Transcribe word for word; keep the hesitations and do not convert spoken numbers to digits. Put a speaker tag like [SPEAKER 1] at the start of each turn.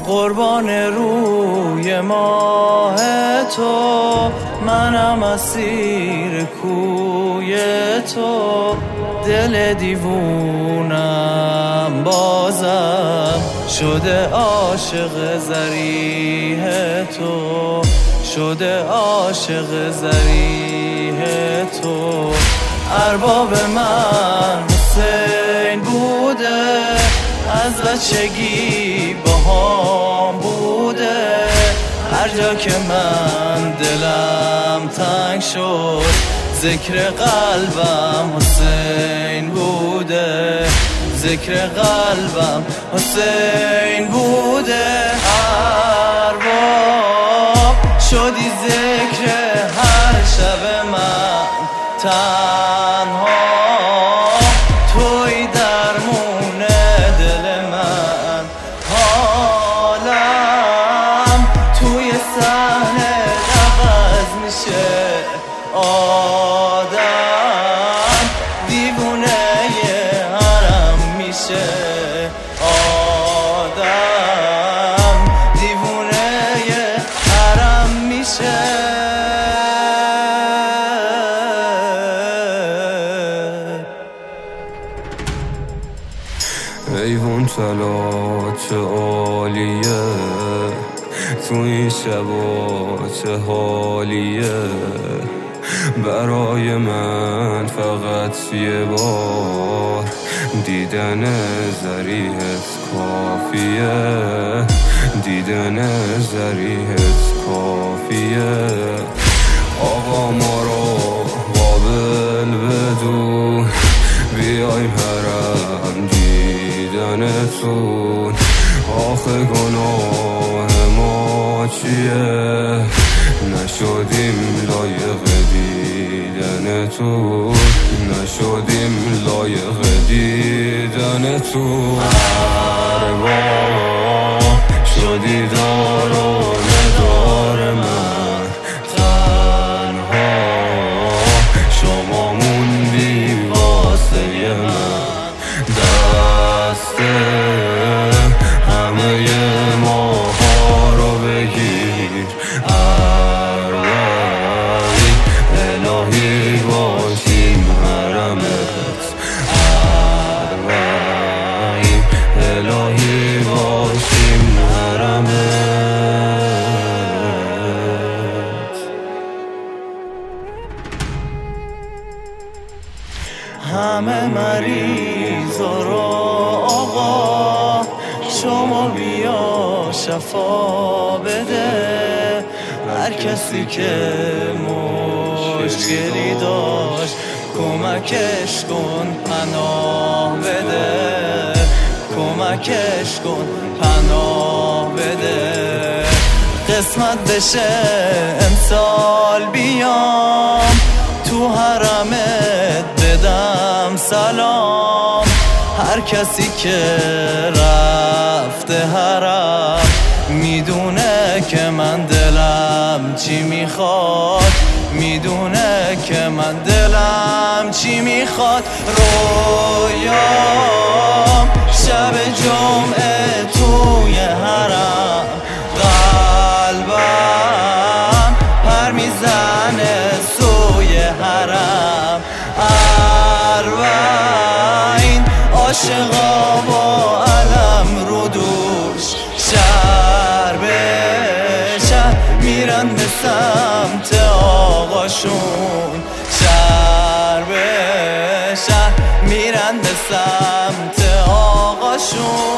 [SPEAKER 1] قربان روی ماه تو، منم اسیر کوی تو. دل دیوونم بازم شده عاشق ضریح تو، شده عاشق ضریح تو. ارباب من حسین بوده، از بچگی باهام بوده. هر جا که من دلم تنگ شد، ذکر قلبم حسین بوده، ذکر قلبم حسین بوده. ارباب شدی ذکر هر شب من، تنها توی درمون دل من. حالم توی صحنه عوض میشه، آدم دیوونه حرم میشه، آدم دیوونه حرم میشه.
[SPEAKER 2] ایوون طلا چه عالیه، تو این شبا چه حالیه. برای من فقط یه بار دیدن ضریحت کافیه، دیدن ضریحت کافیه. آقا ما رو قابل بدون، بیایم حرم دیدنتون. آخه گناه ما چیه، نشدیم لایق دیدنتون، نشدیم لایق دیدنتون. ارباب شدی دار و ندار من، تنها شما موندی واسه من. دست همه ماها رو بگیر، اربعی الهی باشیم حرمت، اربعی الهی باشیم حرمت.
[SPEAKER 1] همه مریض رو آقا شما بیا شفا بده. هر کسی که مشکلی داشت کمکش کن پناه بده، کمکش کن پناه بده. قسمت بشه امسال بیام تو حرمت بدم سلام. هر کسی که رفته حرم میدونه که من دلم چی میخواد، میدونه که من دلم چی میخواد. رویام شب جمعه توی حرم، قلبم پر میزنه سوی حرم. اربعین عاشقا با علم رو دوش، شهر به شهر میرن به سمت آقاشون، شهر به شهر میرن به سمت آقاشون.